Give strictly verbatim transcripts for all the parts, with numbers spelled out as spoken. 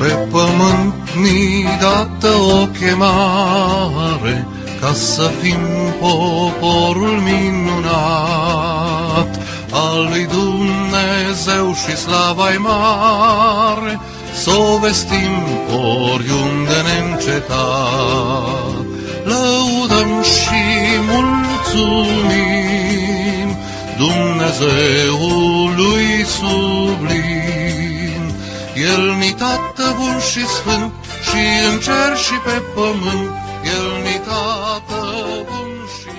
Pe pământ ni dată o chemare, ca să fim poporul minunat al lui Dumnezeu și slava-i mare, s-o vestim oriunde neîncetat. Lăudăm și mulțumim Dumnezeului sublim. El-ni Tată bun și sfânt, și în cer și pe pământ, El-ni Tată bun și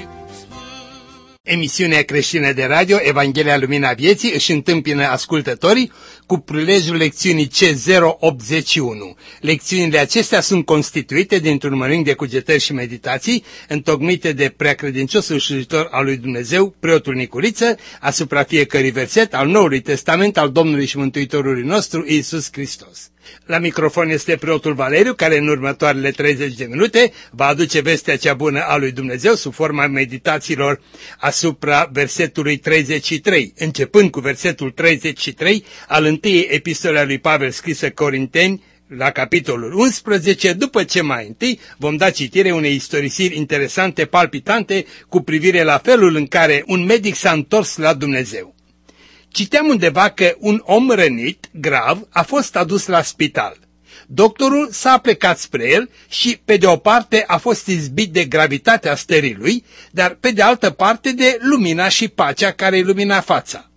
sfânt. Emisiunea creștină de radio Evanghelia Lumina Vieții își întâmpină ascultătorii cu prilejul lecțiunii C zero optzeci și unu. Lecțiunile acestea sunt constituite dintr-un mănânc de cugetări și meditații întocmite de preacredinciosul slujitor al lui Dumnezeu, preotul Nicuriță, asupra fiecărui verset al Noului Testament al Domnului și Mântuitorului nostru Iisus Hristos. La microfon este preotul Valeriu, care în următoarele treizeci de minute va aduce vestea cea bună a lui Dumnezeu sub forma meditațiilor asupra versetului treizeci și trei, începând cu versetul treizeci și trei al întâiei epistole a lui Pavel scrisă Corinteni, la capitolul unsprezece, după ce mai întâi vom da citire unei istorisiri interesante, palpitante, cu privire la felul în care un medic s-a întors la Dumnezeu. Citeam undeva că un om rănit, grav, a fost adus la spital. Doctorul s-a plecat spre el și, pe de o parte, a fost izbit de gravitatea stării lui, dar pe de altă parte de lumina și pacea care îi lumina fața.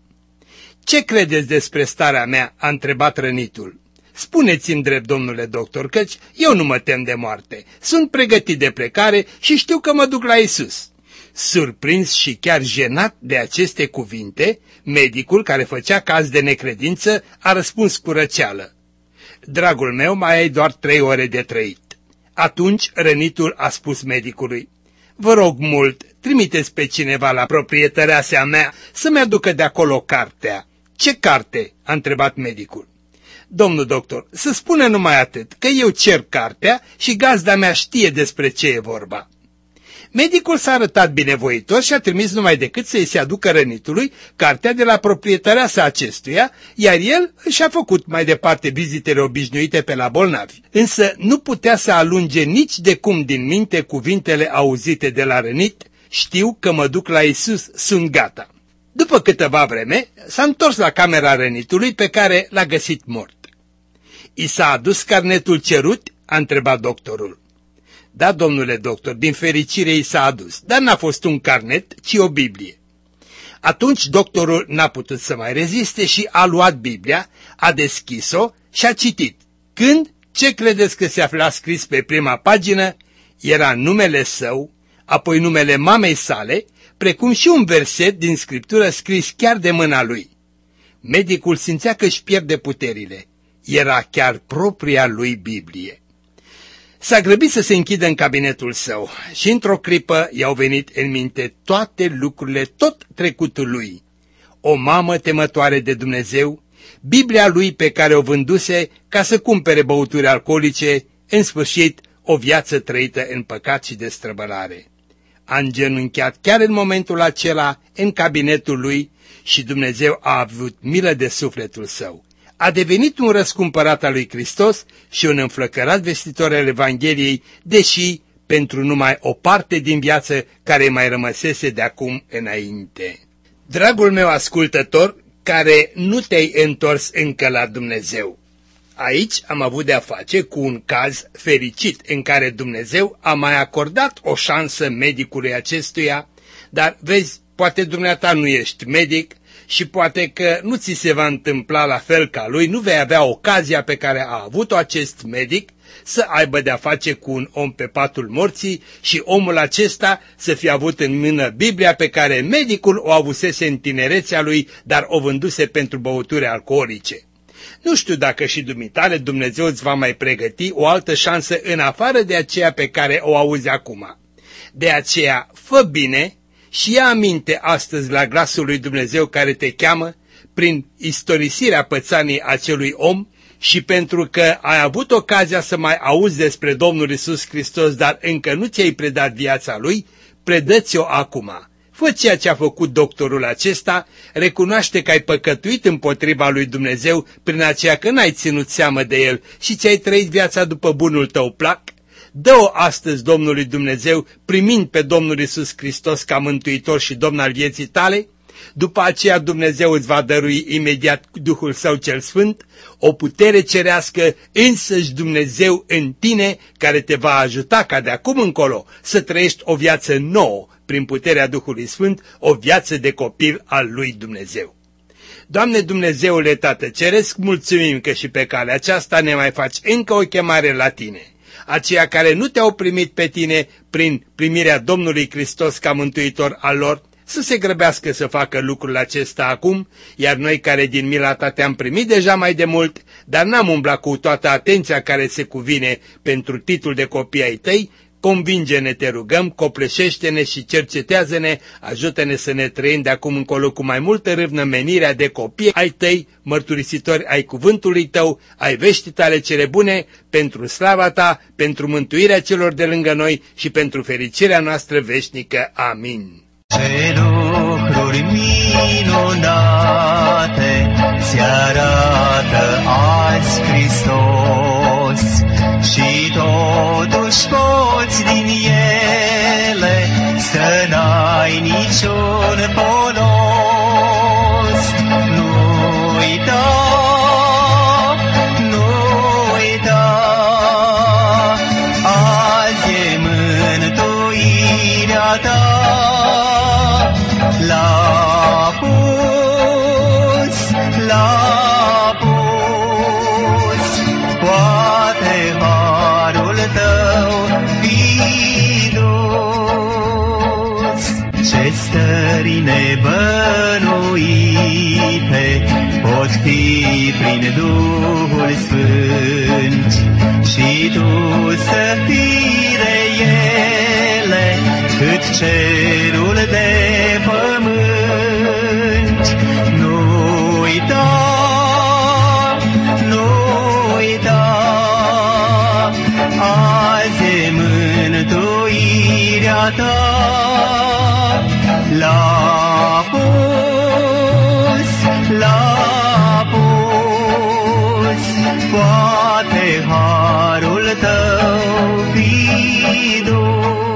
Ce credeți despre starea mea?" a întrebat rănitul. Spuneți-mi drept, domnule doctor, căci eu nu mă tem de moarte. Sunt pregătit de plecare și știu că mă duc la Iisus." Surprins și chiar jenat de aceste cuvinte, medicul, care făcea caz de necredință, a răspuns cu răceală: "Dragul meu, mai ai doar trei ore de trăit." Atunci rănitul a spus medicului: "Vă rog mult, trimiteți pe cineva la proprietăreasa mea să-mi aducă de acolo cartea." "Ce carte?" a întrebat medicul. "Domnul doctor, să spună numai atât, că eu cer cartea și gazda mea știe despre ce e vorba." Medicul s-a arătat binevoitor și a trimis numai decât să-i se aducă rănitului cartea de la proprietăreasa acestuia, iar el și-a făcut mai departe vizitele obișnuite pe la bolnavi. Însă nu putea să alunge nici de cum din minte cuvintele auzite de la rănit: "Știu că mă duc la Iisus, sunt gata." După câteva vreme s-a întors la camera rănitului, pe care l-a găsit mort. "I s-a adus carnetul cerut?" a întrebat doctorul. "Da, domnule doctor, din fericire i s-a adus, dar n-a fost un carnet, ci o Biblie." Atunci doctorul n-a putut să mai reziste și a luat Biblia, a deschis-o și a citit. Când, ce credeți că se afla scris pe prima pagină? Era numele său, apoi numele mamei sale, precum și un verset din Scriptură scris chiar de mâna lui. Medicul simțea că își pierde puterile. Era chiar propria lui Biblie. S-a grăbit să se închidă în cabinetul său și într-o clipă i-au venit în minte toate lucrurile, tot trecutul lui. O mamă temătoare de Dumnezeu, Biblia lui pe care o vânduse ca să cumpere băuturi alcoolice, în sfârșit o viață trăită în păcat și destrăbălare. A îngenunchiat chiar în momentul acela în cabinetul lui și Dumnezeu a avut milă de sufletul său. A devenit un răscumpărat al lui Hristos și un înflăcărat vestitor al Evangheliei, deși pentru numai o parte din viață care mai rămăsese de acum înainte. Dragul meu ascultător, care nu te-ai întors încă la Dumnezeu, aici am avut de-a face cu un caz fericit în care Dumnezeu a mai acordat o șansă medicului acestuia, dar vezi, poate dumneata nu ești medic, și poate că nu ți se va întâmpla la fel ca lui, nu vei avea ocazia pe care a avut-o acest medic să aibă de-a face cu un om pe patul morții și omul acesta să fie avut în mână Biblia pe care medicul o avusese în tinerețea lui, dar o vânduse pentru băuturi alcoolice. Nu știu dacă și dumitale Dumnezeu îți va mai pregăti o altă șansă în afară de aceea pe care o auzi acum. De aceea, fă bine și ia aminte astăzi la glasul lui Dumnezeu care te cheamă prin istorisirea pățanii acelui om și pentru că ai avut ocazia să mai auzi despre Domnul Iisus Hristos, dar încă nu ți-ai predat viața Lui, predă-ți-o acum. Fă ceea ce a făcut doctorul acesta, recunoaște că ai păcătuit împotriva lui Dumnezeu prin aceea că n-ai ținut seamă de el și ți-ai trăit viața după bunul tău plac. Dă-o astăzi Domnului Dumnezeu, primind pe Domnul Iisus Hristos ca mântuitor și Domn al vieții tale. După aceea Dumnezeu îți va dărui imediat Duhul Său cel Sfânt, o putere cerească, însăși Dumnezeu în tine, care te va ajuta ca de acum încolo să trăiești o viață nouă prin puterea Duhului Sfânt, o viață de copil al lui Dumnezeu. Doamne Dumnezeule Tată Ceresc, mulțumim că și pe calea aceasta ne mai faci încă o chemare la Tine. Aceia care nu te-au primit pe Tine prin primirea Domnului Hristos ca mântuitor al lor, să se grăbească să facă lucrul acesta acum, iar noi care din mila ta te-am primit deja mai de mult, dar n-am umblat cu toată atenția care se cuvine pentru titlul de copii ai tăi, convinge-ne, te rugăm, copleșește-ne și cercetează-ne, ajută-ne să ne trăim de acum încolo cu mai multă râvnă menirea de copii ai tăi, mărturisitori ai cuvântului tău, ai veștii tale cele bune, pentru slava ta, pentru mântuirea celor de lângă noi și pentru fericirea noastră veșnică. Amin. Ce lucruri minunate ți arată azi Hristos și totuși poți din ele să n-ai niciun ponos. Nu uita, nu uita, azi e mântuirea ta. L-a pus, l-a pus, poate harul tău fi dus. Ce stări nebănuite pot fi prin Duhul Sfânt și tu să fii de ele cât cerul de pământ. Nu uita, nu uita, azi e mântuirea ta. L-a pus, l-a pus, poate harul tău fi dus.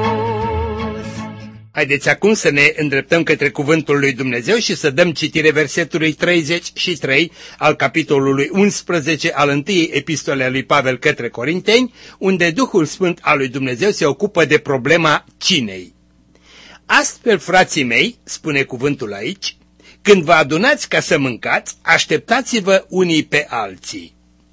Haideți acum să ne îndreptăm către cuvântul lui Dumnezeu și să dăm citire versetului treizeci și trei al capitolului unsprezece al întâiei epistole a lui Pavel către Corinteni, unde Duhul Sfânt al lui Dumnezeu se ocupă de problema cinei. Astfel, frații mei, spune cuvântul aici, când vă adunați ca să mâncați, așteptați-vă unii pe alții.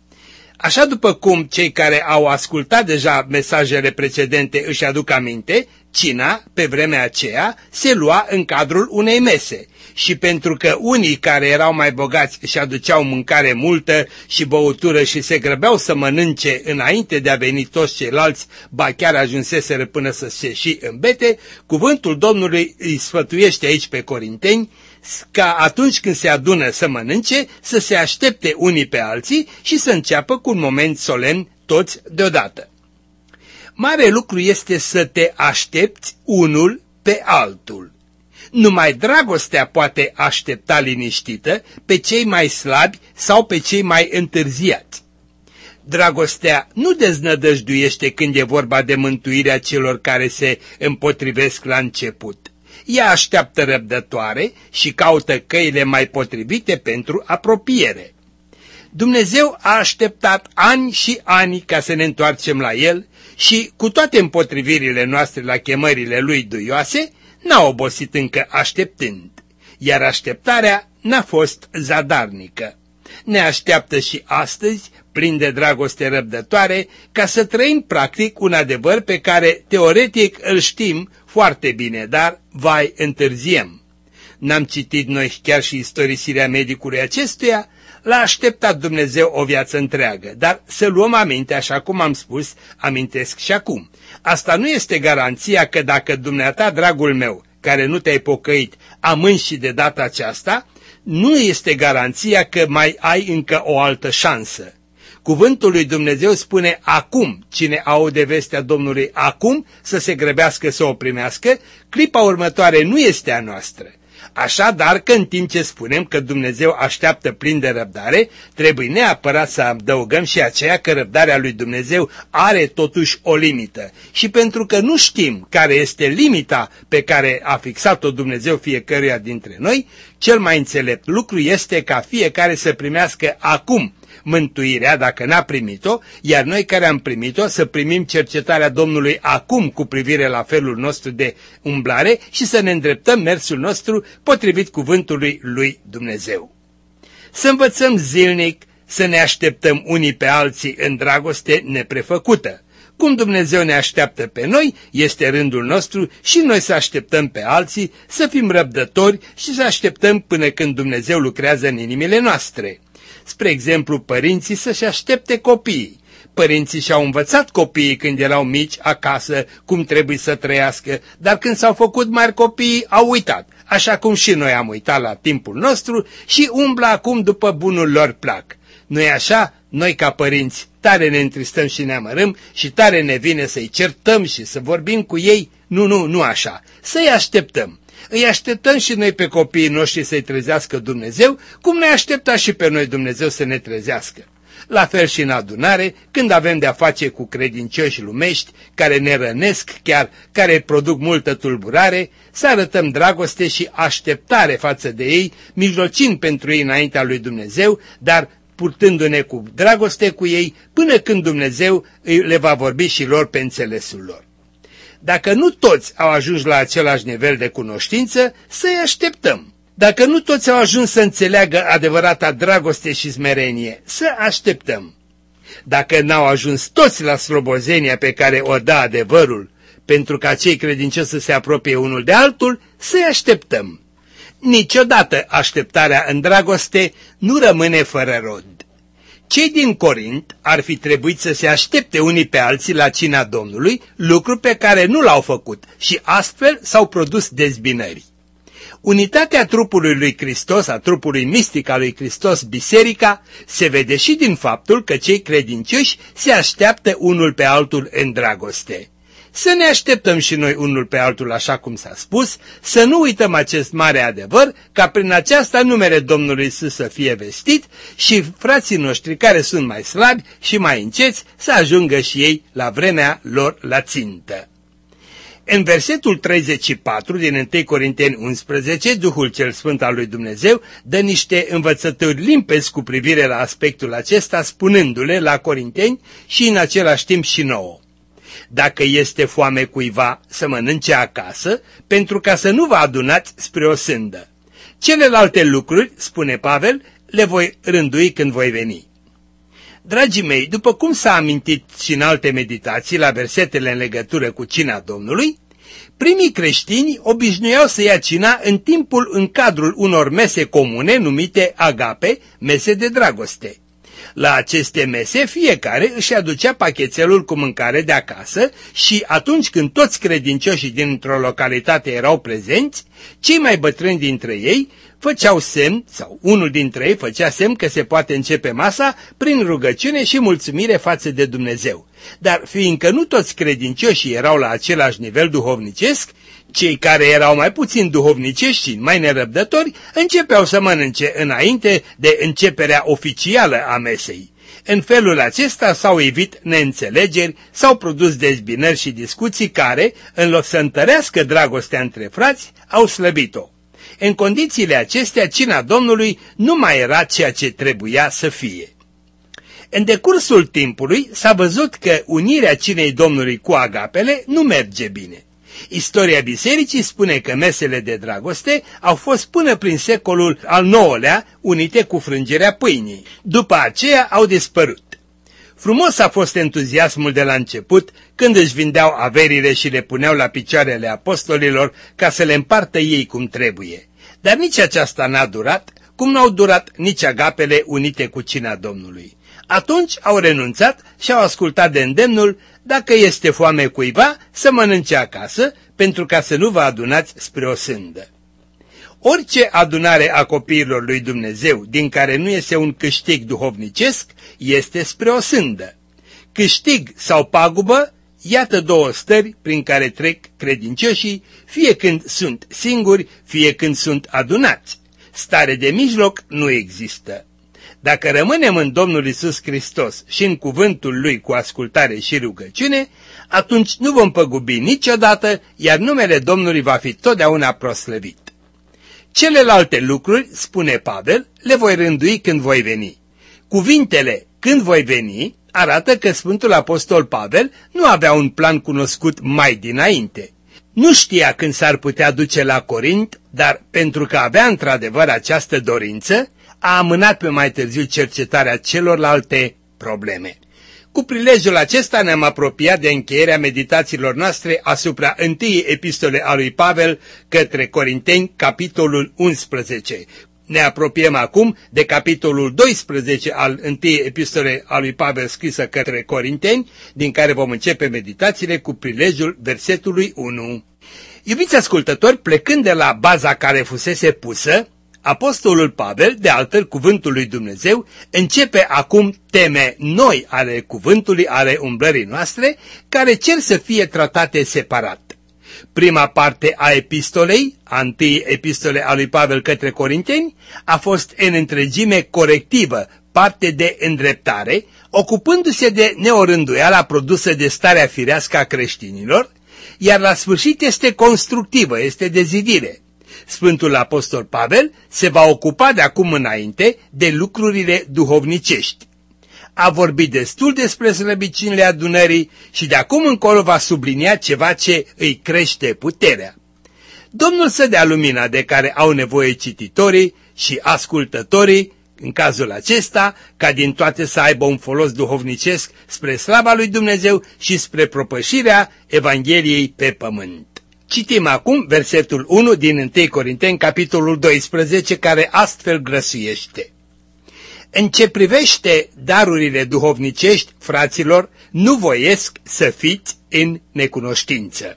Așa după cum cei care au ascultat deja mesajele precedente își aduc aminte, cina, pe vremea aceea, se lua în cadrul unei mese și pentru că unii care erau mai bogați își aduceau mâncare multă și băutură și se grăbeau să mănânce înainte de a veni toți ceilalți, ba chiar ajunseseră până să se și îmbete, cuvântul Domnului îi sfătuiește aici pe corinteni ca atunci când se adună să mănânce, să se aștepte unii pe alții și să înceapă cu un moment solemn toți deodată. Mare lucru este să te aștepți unul pe altul. Numai dragostea poate aștepta liniștită pe cei mai slabi sau pe cei mai întârziați. Dragostea nu deznădăjduiește când e vorba de mântuirea celor care se împotrivesc la început. Ea așteaptă răbdătoare și caută căile mai potrivite pentru apropiere. Dumnezeu a așteptat ani și ani ca să ne întoarcem la El și, cu toate împotrivirile noastre la chemările Lui duioase, n-a obosit încă așteptând, iar așteptarea n-a fost zadarnică. Ne așteaptă și astăzi, plin de dragoste răbdătoare, ca să trăim practic un adevăr pe care teoretic îl știm foarte bine, dar, vai, întârziem. N-am citit noi chiar și istorisirea medicului acestuia? L-a așteptat Dumnezeu o viață întreagă, dar să luăm aminte, așa cum am spus, amintesc și acum. Asta nu este garanția că dacă dumneata, dragul meu, care nu te-ai pocăit, amâni și de data aceasta, nu este garanția că mai ai încă o altă șansă. Cuvântul lui Dumnezeu spune acum, cine aude vestea Domnului acum, să se grăbească să o primească, clipa următoare nu este a noastră. Așadar că în timp ce spunem că Dumnezeu așteaptă plin de răbdare, trebuie neapărat să adăugăm și aceea că răbdarea lui Dumnezeu are totuși o limită. Și pentru că nu știm care este limita pe care a fixat-o Dumnezeu fiecăruia dintre noi, cel mai înțelept lucru este ca fiecare să primească acum mântuirea dacă n-a primit-o, iar noi care am primit-o să primim cercetarea Domnului acum cu privire la felul nostru de umblare și să ne îndreptăm mersul nostru potrivit cuvântului lui Dumnezeu. Să învățăm zilnic să ne așteptăm unii pe alții în dragoste neprefăcută. Cum Dumnezeu ne așteaptă pe noi, este rândul nostru și noi să așteptăm pe alții, să fim răbdători și să așteptăm până când Dumnezeu lucrează în inimile noastre. Spre exemplu, părinții să-și aștepte copiii. Părinții și-au învățat copiii când erau mici acasă cum trebuie să trăiască, dar când s-au făcut mari copiii au uitat, așa cum și noi am uitat la timpul nostru și umblă acum după bunul lor plac. Nu-i așa? Noi ca părinți tare ne întristăm și ne amărâm și tare ne vine să-i certăm și să vorbim cu ei? Nu, nu, nu așa. Să-i așteptăm. Îi așteptăm și noi pe copiii noștri să-i trezească Dumnezeu, cum ne aștepta și pe noi Dumnezeu să ne trezească. La fel și în adunare, când avem de-a face cu credincioși lumești, care ne rănesc chiar, care produc multă tulburare, să arătăm dragoste și așteptare față de ei, mijlocind pentru ei înaintea lui Dumnezeu, dar purtându-ne cu dragoste cu ei, până când Dumnezeu le va vorbi și lor pe înțelesul lor. Dacă nu toți au ajuns la același nivel de cunoștință, să-i așteptăm. Dacă nu toți au ajuns să înțeleagă adevărata dragoste și smerenie, să așteptăm. Dacă n-au ajuns toți la slobozenia pe care o dă adevărul, pentru ca cei credincioși să se apropie unul de altul, să-i așteptăm. Niciodată așteptarea în dragoste nu rămâne fără rod. Cei din Corint ar fi trebuit să se aștepte unii pe alții la cina Domnului, lucru pe care nu l-au făcut și astfel s-au produs dezbinări. Unitatea trupului lui Hristos, a trupului mistic al lui Hristos, biserica, se vede și din faptul că cei credincioși se așteaptă unul pe altul în dragoste. Să ne așteptăm și noi unul pe altul așa cum s-a spus, să nu uităm acest mare adevăr, ca prin aceasta numele Domnului Iisus să fie vestit și frații noștri care sunt mai slabi și mai înceți să ajungă și ei la vremea lor la țintă. În versetul treizeci și patru din întâi Corinteni unsprezece, Duhul cel Sfânt al lui Dumnezeu dă niște învățături limpezi cu privire la aspectul acesta, spunându-le la Corinteni și în același timp și nouă. Dacă este foame cuiva, să mănânce acasă, pentru ca să nu vă adunați spre o sândă. Celelalte lucruri, spune Pavel, le voi rândui când voi veni. Dragii mei, după cum s-a amintit și în alte meditații la versetele în legătură cu cina Domnului, primii creștini obișnuiau să ia cina în timpul în cadrul unor mese comune numite agape, mese de dragoste. La aceste mese fiecare își aducea pachetelul cu mâncare de acasă și atunci când toți credincioșii dintr-o localitate erau prezenți, cei mai bătrâni dintre ei făceau semn, sau unul dintre ei făcea semn că se poate începe masa prin rugăciune și mulțumire față de Dumnezeu. Dar fiindcă nu toți credincioșii erau la același nivel duhovnicesc, cei care erau mai puțin duhovnicești și mai nerăbdători începeau să mănânce înainte de începerea oficială a mesei. În felul acesta s-au evit neînțelegeri, s-au produs dezbinări și discuții care, în loc să întărească dragostea între frați, au slăbit-o. În condițiile acestea, cina Domnului nu mai era ceea ce trebuia să fie. În decursul timpului s-a văzut că unirea cinei Domnului cu agapele nu merge bine. Istoria bisericii spune că mesele de dragoste au fost până prin secolul al nouălea unite cu frângerea pâinii. După aceea au dispărut. Frumos a fost entuziasmul de la început când își vindeau averile și le puneau la picioarele apostolilor ca să le împartă ei cum trebuie. Dar nici aceasta n-a durat, cum n-au durat nici agapele unite cu cina Domnului. Atunci au renunțat și au ascultat de îndemnul, dacă este foame cuiva, să mănânce acasă, pentru ca să nu vă adunați spre o sândă. Orice adunare a copiilor lui Dumnezeu din care nu este un câștig duhovnicesc este spre o sândă. Câștig sau pagubă, iată două stări prin care trec credincioșii, fie când sunt singuri, fie când sunt adunați. Stare de mijloc nu există. Dacă rămânem în Domnul Iisus Hristos și în cuvântul Lui cu ascultare și rugăciune, atunci nu vom păgubi niciodată, iar numele Domnului va fi totdeauna proslăvit. Celelalte lucruri, spune Pavel, le voi rândui când voi veni. Cuvintele când voi veni arată că Sfântul Apostol Pavel nu avea un plan cunoscut mai dinainte. Nu știa când s-ar putea duce la Corint, dar pentru că avea într-adevăr această dorință, a amânat pe mai târziu cercetarea celorlalte probleme. Cu prilejul acesta ne-am apropiat de încheierea meditațiilor noastre asupra întâiei epistole a lui Pavel către Corinteni, capitolul unsprezece. Ne apropiem acum de capitolul doisprezece al întâiei epistole a lui Pavel scrisă către Corinteni, din care vom începe meditațiile cu prilejul versetului unu. Iubiți ascultători, plecând de la baza care fusese pusă, Apostolul Pavel, de altăl cuvântul lui Dumnezeu, începe acum teme noi ale cuvântului, ale umblării noastre, care cer să fie tratate separat. Prima parte a epistolei, a întâi epistole a lui Pavel către Corinteni, a fost în întregime corectivă, parte de îndreptare, ocupându-se de neorânduiala produsă de starea firească a creștinilor, iar la sfârșit este constructivă, este de zidire. Sfântul Apostol Pavel se va ocupa de acum înainte de lucrurile duhovnicești. A vorbit destul despre slăbiciunile adunării și de acum încolo va sublinia ceva ce îi crește puterea. Domnul să dea lumina de care au nevoie cititorii și ascultătorii, în cazul acesta, ca din toate să aibă un folos duhovnicesc spre slava lui Dumnezeu și spre propășirea Evangheliei pe pământ. Citim acum versetul unu din întâi Corinteni, capitolul doisprezece, care astfel grăsuiește. În ce privește darurile duhovnicești, fraților, nu voiesc să fiți în necunoștință.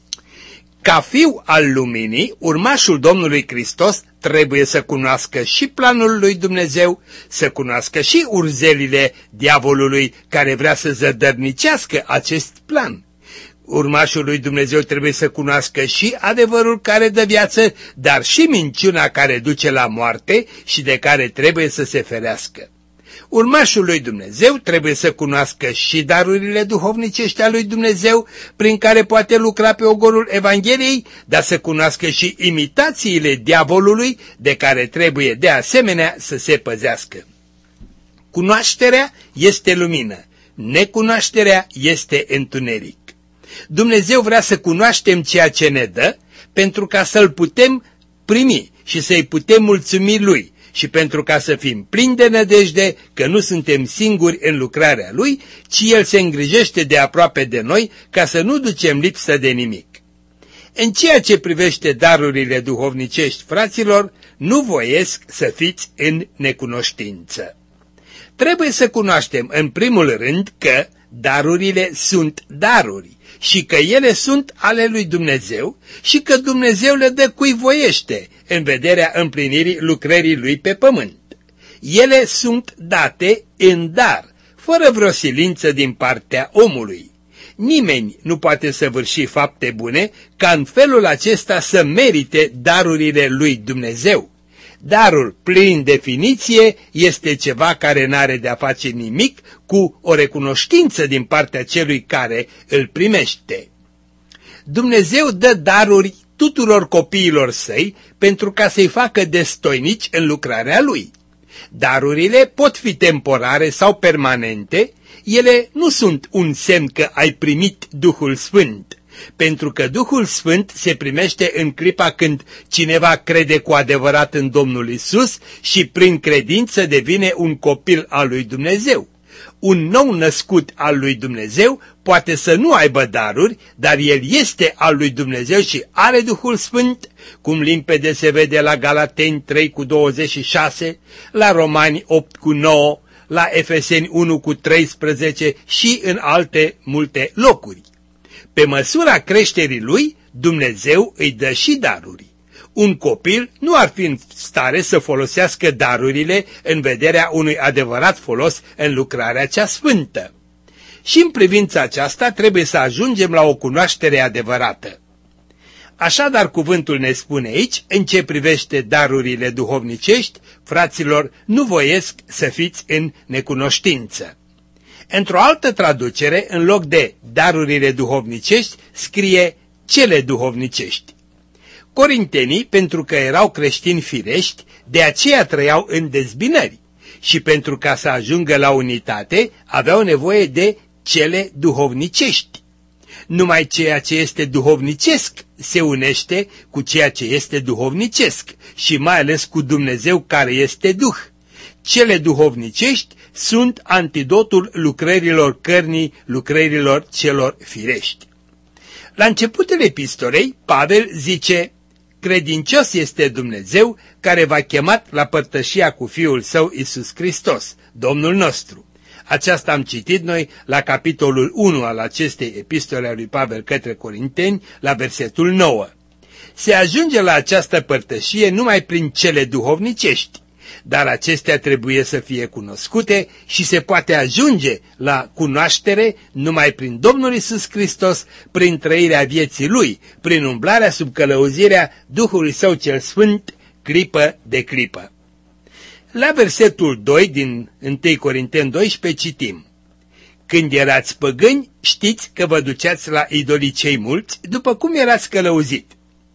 Ca fiu al luminii, urmașul Domnului Hristos trebuie să cunoască și planul lui Dumnezeu, să cunoască și urzelile diavolului care vrea să zădărnicească acest plan. Urmașul lui Dumnezeu trebuie să cunoască și adevărul care dă viață, dar și minciuna care duce la moarte și de care trebuie să se ferească. Urmașul lui Dumnezeu trebuie să cunoască și darurile duhovnicești ale lui Dumnezeu, prin care poate lucra pe ogorul Evangheliei, dar să cunoască și imitațiile diavolului, de care trebuie de asemenea să se păzească. Cunoașterea este lumină, necunoașterea este întuneric. Dumnezeu vrea să cunoaștem ceea ce ne dă, pentru ca să-L putem primi și să-i putem mulțumi Lui și pentru ca să fim plini de nădejde că nu suntem singuri în lucrarea Lui, ci El se îngrijește de aproape de noi ca să nu ducem lipsă de nimic. În ceea ce privește darurile duhovnicești, fraților, nu voiesc să fiți în necunoștință. Trebuie să cunoaștem în primul rând că darurile sunt daruri și că ele sunt ale lui Dumnezeu și că Dumnezeu le dă cui voiește în vederea împlinirii lucrării lui pe pământ. Ele sunt date în dar, fără vreo silință din partea omului. Nimeni nu poate săvârși fapte bune ca în felul acesta să merite darurile lui Dumnezeu. Darul, prin definiție, este ceva care n-are de-a face nimic cu o recunoștință din partea celui care îl primește. Dumnezeu dă daruri tuturor copiilor săi pentru ca să-i facă destoinici în lucrarea lui. Darurile pot fi temporare sau permanente, ele nu sunt un semn că ai primit Duhul Sfânt, pentru că Duhul Sfânt se primește în clipa când cineva crede cu adevărat în Domnul Isus și prin credință devine un copil al lui Dumnezeu. Un nou născut al lui Dumnezeu poate să nu aibă daruri, dar el este al lui Dumnezeu și are Duhul Sfânt, cum limpede se vede la Galateni trei cu douăzeci și șase, la Romani opt cu nouă, la Efeseni unu cu treisprezece și în alte multe locuri. Pe măsura creșterii lui, Dumnezeu îi dă și daruri. Un copil nu ar fi în stare să folosească darurile în vederea unui adevărat folos în lucrarea cea sfântă. Și în privința aceasta trebuie să ajungem la o cunoaștere adevărată. Așadar, cuvântul ne spune aici, în ce privește darurile duhovnicești, fraților, nu voiesc să fiți în necunoștință. Într-o altă traducere, în loc de darurile duhovnicești, scrie cele duhovnicești. Corintenii, pentru că erau creștini firești, de aceea trăiau în dezbinări și pentru ca să ajungă la unitate, aveau nevoie de cele duhovnicești. Numai ceea ce este duhovnicesc se unește cu ceea ce este duhovnicesc și mai ales cu Dumnezeu care este Duh. Cele duhovnicești sunt antidotul lucrărilor cărnii, lucrărilor celor firești. La începutul epistolei, Pavel zice: credincios este Dumnezeu care v-a chemat la părtășia cu Fiul Său Iisus Hristos, Domnul nostru. Aceasta am citit noi la capitolul unu al acestei epistole a lui Pavel către Corinteni, la versetul nouă. Se ajunge la această părtășie numai prin cele duhovnicești, dar acestea trebuie să fie cunoscute și se poate ajunge la cunoaștere numai prin Domnul Iisus Hristos, prin trăirea vieții Lui, prin umblarea sub călăuzirea Duhului Său cel Sfânt, clipă de clipă. La versetul doi din întâi Corinteni doisprezece citim: când erați păgâni, știți că vă duceați la idolii cei mulți, după cum erați călăuzit.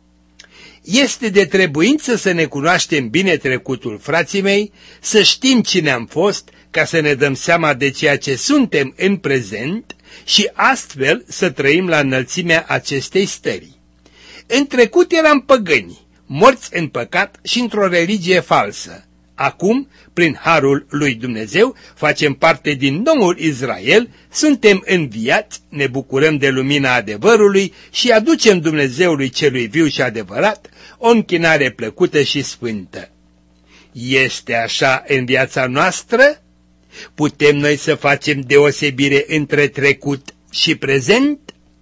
Este de trebuință să ne cunoaștem bine trecutul, frații mei, să știm cine am fost, ca să ne dăm seama de ceea ce suntem în prezent și astfel să trăim la înălțimea acestei stări. În trecut eram păgâni, morți în păcat și într-o religie falsă. Acum, prin harul lui Dumnezeu, facem parte din noul Israel, suntem înviați, ne bucurăm de lumina adevărului și aducem Dumnezeului celui viu și adevărat o închinare plăcută și sfântă. Este așa în viața noastră? Putem noi să facem deosebire între trecut și prezent?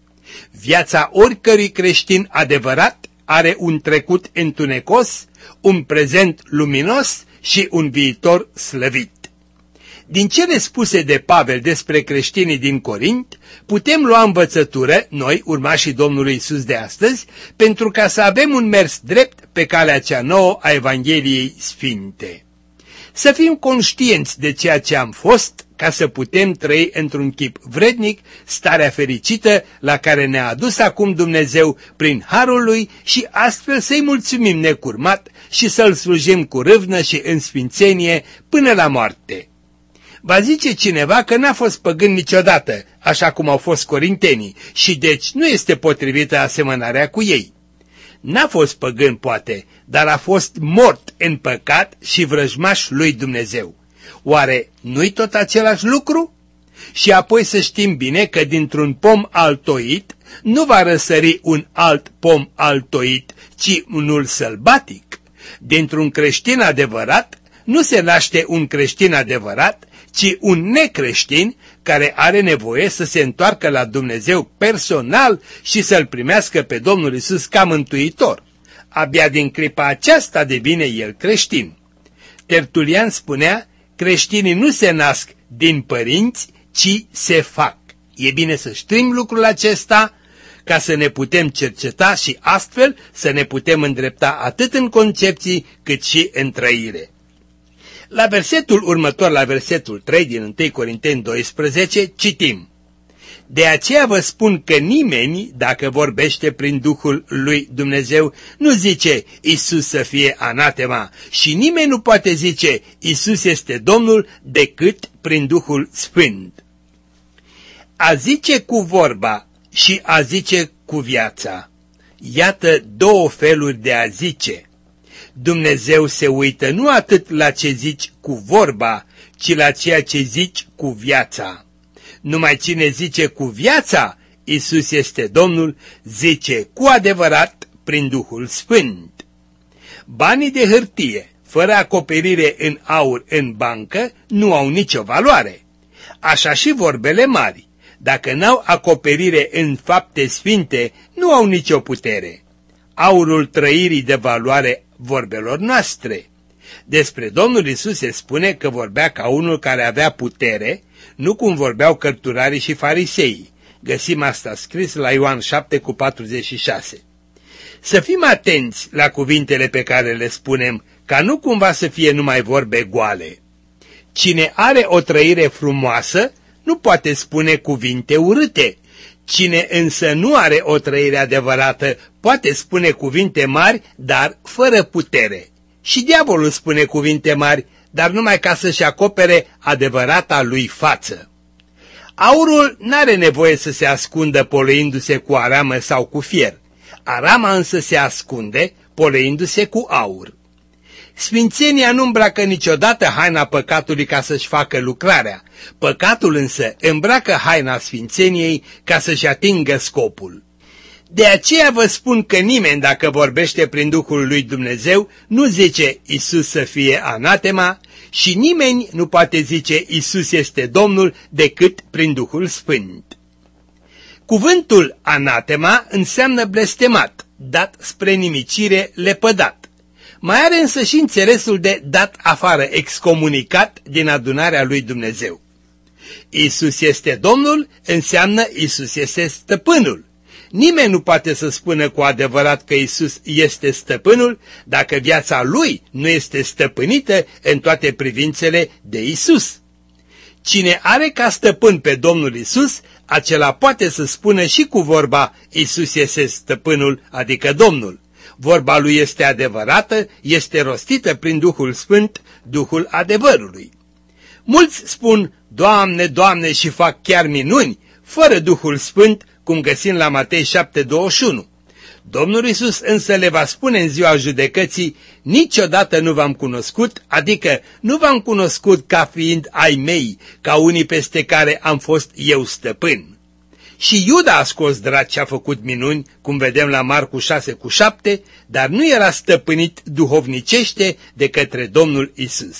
Viața oricărui creștin adevărat are un trecut întunecos, un prezent luminos și un viitor slăvit. Din cele spuse de Pavel despre creștinii din Corint, putem lua învățătură, noi, urmașii Domnului Iisus de astăzi, pentru ca să avem un mers drept pe calea cea nouă a Evangheliei Sfinte. Să fim conștienți de ceea ce am fost, ca să putem trăi într-un chip vrednic starea fericită la care ne-a adus acum Dumnezeu prin harul Lui și astfel să-i mulțumim necurmat și să-L slujim cu râvnă și în sfințenie până la moarte. Va zice cineva că n-a fost păgân niciodată, așa cum au fost corintenii, și deci nu este potrivită asemănarea cu ei. N-a fost păgân, poate, dar a fost mort în păcat și vrăjmaș lui Dumnezeu. Oare nu-i tot același lucru? Și apoi să știm bine că dintr-un pom altoit nu va răsări un alt pom altoit, ci unul sălbatic. Dintr-un creștin adevărat nu se naște un creștin adevărat, ci un necreștin care are nevoie să se întoarcă la Dumnezeu personal și să-L primească pe Domnul Iisus ca mântuitor. Abia din clipa aceasta devine el creștin. Tertulian spunea: creștinii nu se nasc din părinți, ci se fac. E bine să știm lucrul acesta ca să ne putem cerceta și astfel să ne putem îndrepta atât în concepții cât și în trăire. La versetul următor, la versetul trei din întâi Corinteni doisprezece, citim: de aceea vă spun că nimeni, dacă vorbește prin Duhul lui Dumnezeu, nu zice Iisus să fie anatema și nimeni nu poate zice Iisus este Domnul decât prin Duhul Sfânt. A zice cu vorba și a zice cu viața. Iată două feluri de a zice. Dumnezeu se uită nu atât la ce zici cu vorba, ci la ceea ce zici cu viața. Numai cine zice cu viața, Iisus este Domnul, zice cu adevărat prin Duhul Sfânt. Banii de hârtie, fără acoperire în aur în bancă, nu au nicio valoare. Așa și vorbele mari, dacă n-au acoperire în fapte sfinte, nu au nicio putere. aurul trăirii de valoare vorbelor noastre. Despre Domnul Iisus se spune că vorbea ca unul care avea putere, nu cum vorbeau cărturarii și fariseii. Găsim asta scris la Ioan șapte cu patruzeci și șase. Să fim atenți la cuvintele pe care le spunem, ca nu cumva să fie numai vorbe goale. Cine are o trăire frumoasă nu poate spune cuvinte urâte. Cine însă nu are o trăire adevărată poate spune cuvinte mari, dar fără putere. Și diavolul spune cuvinte mari, dar numai ca să-și acopere adevărata lui față. Aurul n-are nevoie să se ascundă poleindu-se cu aramă sau cu fier. Arama însă se ascunde poleindu-se cu aur. Sfințenia nu îmbracă niciodată haina păcatului ca să-și facă lucrarea. Păcatul însă îmbracă haina sfințeniei ca să-și atingă scopul. De aceea vă spun că nimeni, dacă vorbește prin Duhul lui Dumnezeu, nu zice Iisus să fie anatema și nimeni nu poate zice Iisus este Domnul decât prin Duhul Sfânt. Cuvântul anatema înseamnă blestemat, dat spre nimicire, lepădat. Mai are însă și înțelesul de dat afară, excomunicat din adunarea lui Dumnezeu. Iisus este Domnul înseamnă Iisus este stăpânul. Nimeni nu poate să spună cu adevărat că Iisus este stăpânul dacă viața lui nu este stăpânită în toate privințele de Iisus. Cine are ca stăpân pe Domnul Iisus, acela poate să spună și cu vorba Iisus este stăpânul, adică Domnul. Vorba lui este adevărată, este rostită prin Duhul Sfânt, Duhul adevărului. Mulți spun, Doamne, Doamne, și fac chiar minuni, fără Duhul Sfânt, cum găsim la Matei șapte douăzeci și unu. Domnul Iisus însă le va spune în ziua judecății, niciodată nu v-am cunoscut, adică nu v-am cunoscut ca fiind ai mei, ca unii peste care am fost eu stăpân. Și Iuda a scos draci și a făcut minuni, cum vedem la Marcu șase cu șapte, dar nu era stăpânit duhovnicește de către Domnul Iisus.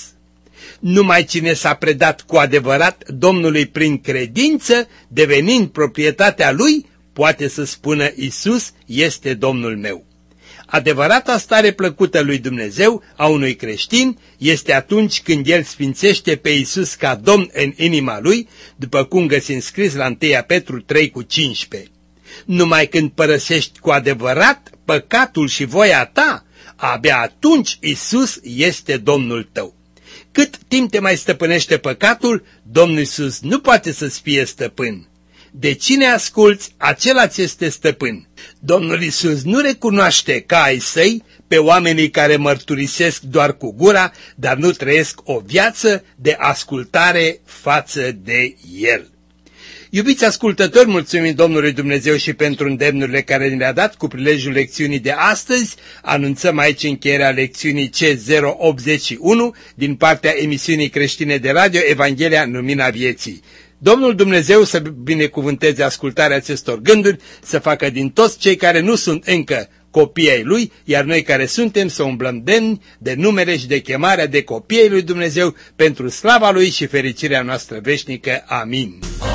Numai cine s-a predat cu adevărat Domnului prin credință, devenind proprietatea lui, poate să spună Iisus este Domnul meu. Adevărata stare plăcută lui Dumnezeu a unui creștin este atunci când el sfințește pe Iisus ca Domn în inima lui, după cum găsim scris la întâi Petru trei cu cincisprezece. Numai când părăsești cu adevărat păcatul și voia ta, abia atunci Iisus este Domnul tău. Cât timp te mai stăpânește păcatul, Domnul Iisus nu poate să-ți fie stăpân. De cine asculți, acela ți este stăpân. Domnul Iisus nu recunoaște ca ai săi pe oamenii care mărturisesc doar cu gura, dar nu trăiesc o viață de ascultare față de El. Iubiți ascultători, mulțumim Domnului Dumnezeu și pentru îndemnurile care ne le-a dat cu prilejul lecțiunii de astăzi. Anunțăm aici încheierea lecțiunii C zero optzeci și unu din partea emisiunii creștine de radio Evanghelia în Lumina Vieții. Domnul Dumnezeu să binecuvânteze ascultarea acestor gânduri, să facă din toți cei care nu sunt încă copii ai Lui, iar noi care suntem să umblăm demni de numele și de chemarea de copii ai Lui Dumnezeu pentru slava Lui și fericirea noastră veșnică. Amin.